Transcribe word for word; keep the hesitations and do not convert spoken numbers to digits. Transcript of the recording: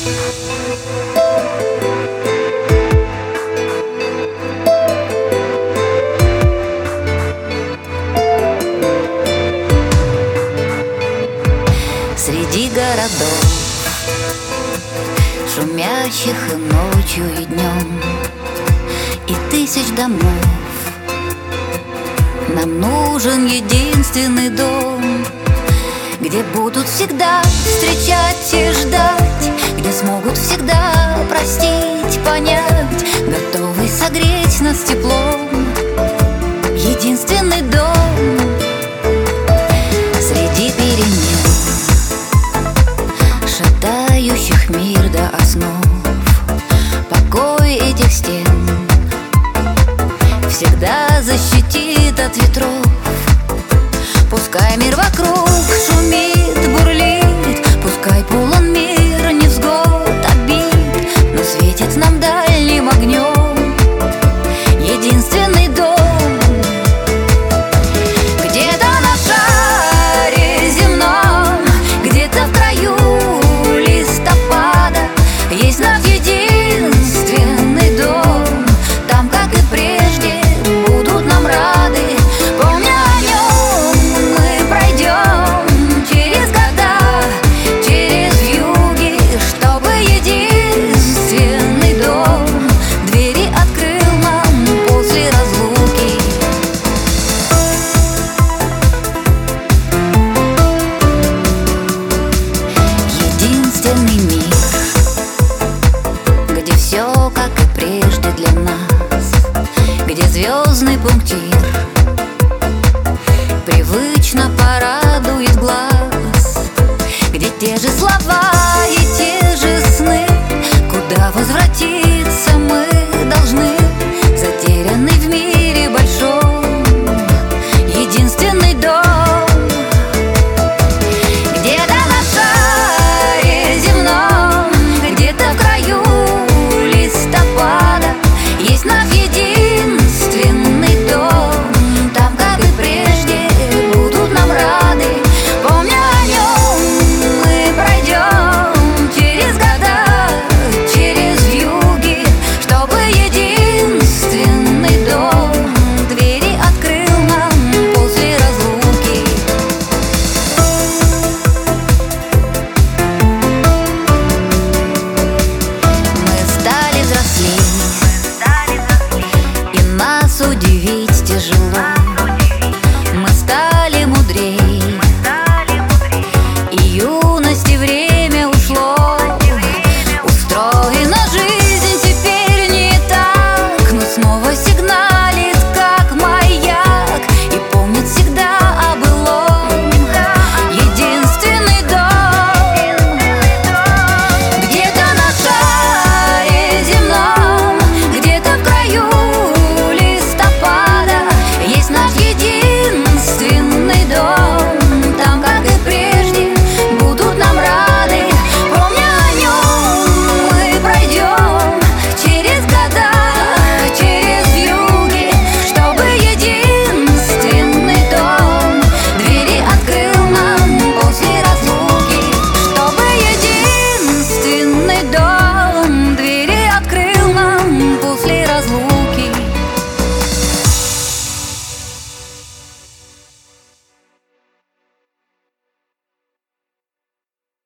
Среди городов, шумящих и ночью, и днем, и тысяч домов, нам нужен единственный дом, где будут всегда встречать и ждать, где смогут всегда простить, понять, готовый согреть нас теплом. Единственный дом среди перемен, шатающих мир до основ, покой этих стен всегда защитит от ветров. Пускай мир вокруг шумит, бурлит, пускай полон мир невзгод, обид, но светит нам дальним огнем единственный дом. Где-то на шаре земном, где-то в краю листопада есть наш единственный дом. Там, как и прежде, будут нам рады. Помня о нем, мы пройдем через года, через вьюги, чтобы единственный дом двери открыл нам после разлуки. Единственный мир, где все, как и прежде, для нас, где звездный пунктир привычно порадует глаз, где те же слова